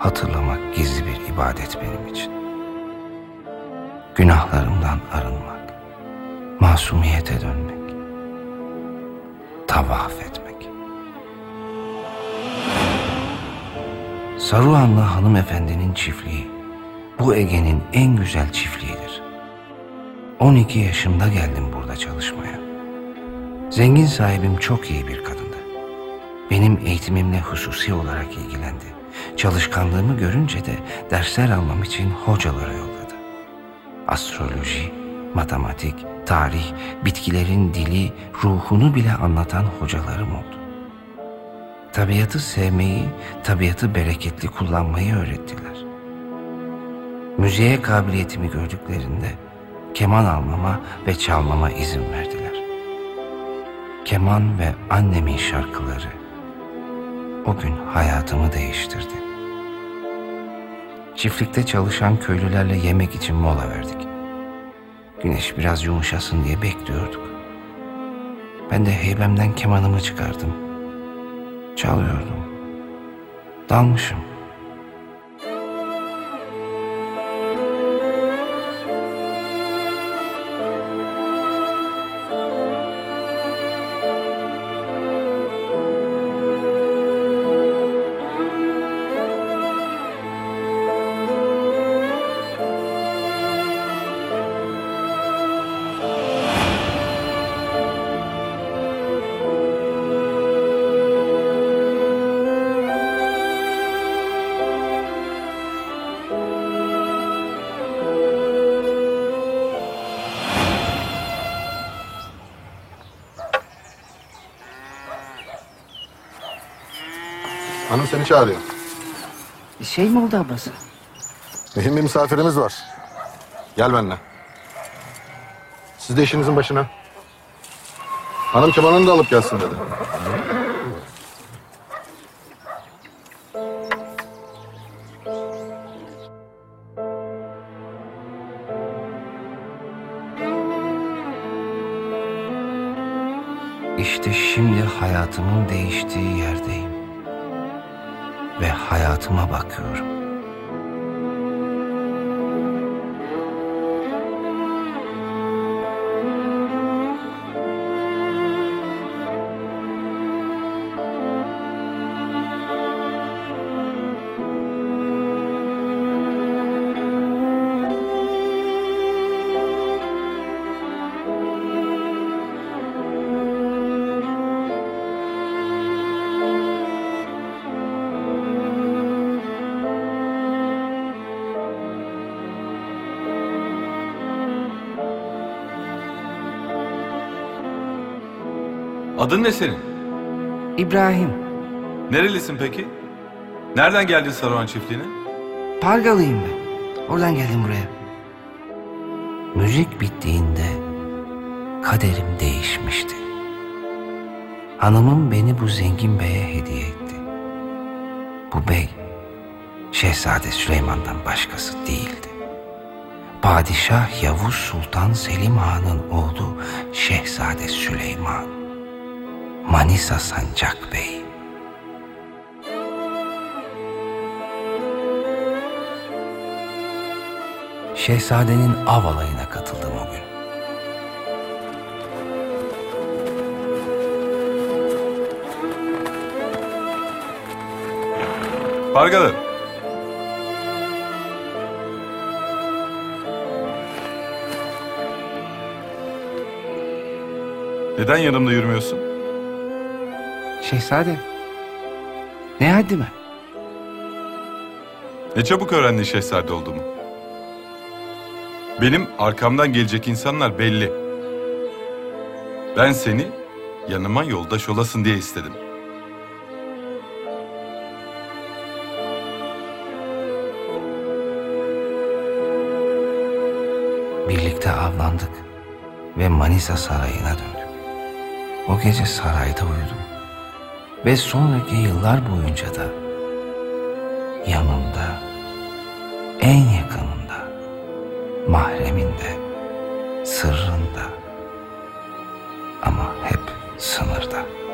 hatırlamak gizli bir ibadet benim için. Günahlarımdan arınmak, masumiyete dönmek, tavaf etmek. Saruhanlı hanımefendinin çiftliği, bu Ege'nin en güzel çiftliğidir. 12 yaşımda geldim burada çalışmaya. Zengin sahibim çok iyi bir kadındı. Benim eğitimimle hususi olarak ilgilendi. Çalışkanlığımı görünce de dersler almam için hocalara yolladı. Astroloji, matematik, tarih, bitkilerin dili, ruhunu bile anlatan hocalarım oldu. Tabiatı sevmeyi, tabiatı bereketli kullanmayı öğrettiler. Müziğe kabiliyetimi gördüklerinde keman almama ve çalmama izin verdiler. Keman ve annemin şarkıları o gün hayatımı değiştirdi. Çiftlikte çalışan köylülerle yemek için mola verdik. Güneş biraz yumuşasın diye bekliyorduk. Ben de heybemden kemanımı çıkardım. Çalıyordum. Dalmışım. Hanım seni çağırıyor. Bir şey mi oldu ablası? Mühim bir misafirimiz var. Gel benimle. Siz de işinizin başına. Hanım kemanını da alıp gelsin dedi. İşte şimdi hayatımın değiştiği yerdeyim. Ve hayatıma bakıyorum. Adın ne senin? İbrahim. Nerelisin peki? Nereden geldin Saruhan çiftliğine? Pargalıyım ben. Oradan geldim buraya. Müzik bittiğinde kaderim değişmişti. Hanımım beni bu zengin beye hediye etti. Bu bey, Şehzade Süleyman'dan başkası değildi. Padişah Yavuz Sultan Selim Han'ın oğlu Şehzade Süleyman. Manisa Sancak Bey. Şehzadenin av alayına katıldım o gün. Pargalı. Neden yanımda yürümüyorsun? Şehzadem. Ne haddime? Ne çabuk öğrendin şehzade olduğumu. Benim arkamdan gelecek insanlar belli. Ben seni yanıma yoldaş olasın diye istedim. Birlikte avlandık ve Manisa Sarayı'na döndük. O gece sarayda uyudum. Ve sonraki yıllar boyunca da yanımda, en yakınında, mahreminde, sırrında ama hep sınırda.